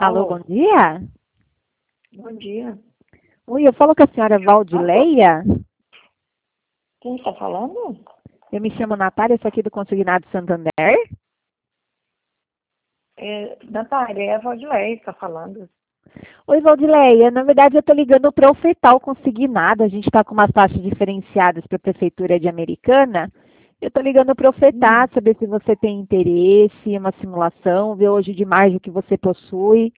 Alô, bom Alô, dia. bom dia. Oi, eu falo com a senhora Alô, Valdileia. quem está falando? Eu me chamo Natália, sou aqui do Consignado Santander. Natália, é a Valdilei que está falando. Oi, Valdileia. Na verdade, eu estou ligando para ofertar o consignado. A gente está com umas taxas diferenciadas para a Prefeitura de Americana. Eu estou ligando para ofertar, Hum, saber se você tem interesse, uma simulação, ver hoje de margem que você possui.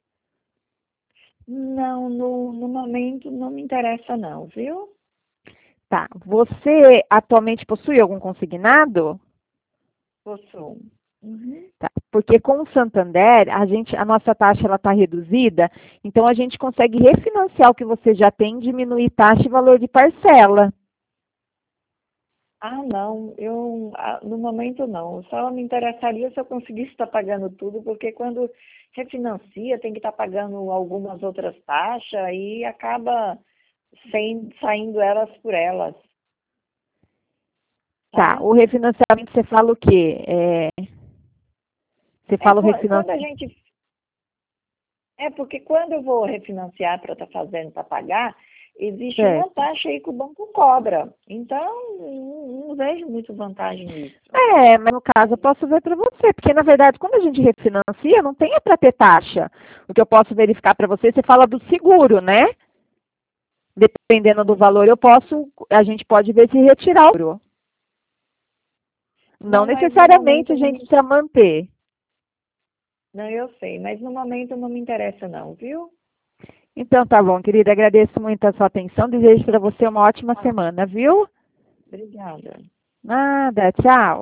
Não, no momento não me interessa não, viu? Tá. Você atualmente possui algum consignado? Possuo. Uhum. Tá. Porque com o Santander, a nossa taxa ela está reduzida, então a gente consegue refinanciar o que você já tem, diminuir taxa e valor de parcela. Ah, não, no momento não. Só me interessaria se eu conseguisse estar pagando tudo, porque quando refinancia tem que estar pagando algumas outras taxas e acaba saindo elas por elas, Tá, tá? o refinanciamento você fala o quê? Você fala o Quando a refinanciamento. gente porque quando eu vou refinanciar para estar fazendo para pagar, existe uma Certo. taxa aí que o banco cobra. Então, não vejo muito vantagem nisso. Mas no caso eu posso ver para você, porque na verdade quando a gente refinancia não tem para ter taxa. O que eu posso verificar para você, você fala do seguro, né? Dependendo do Hum. valor, a gente pode ver se retirar o seguro. Não Não, mas no necessariamente momento a não gente me... precisa manter. Não, eu sei, mas no momento não me interessa não, viu? Então tá bom, querida. Agradeço muito a sua atenção. Desejo para você uma ótima Ah, semana, viu? obrigada. Nada, tchau.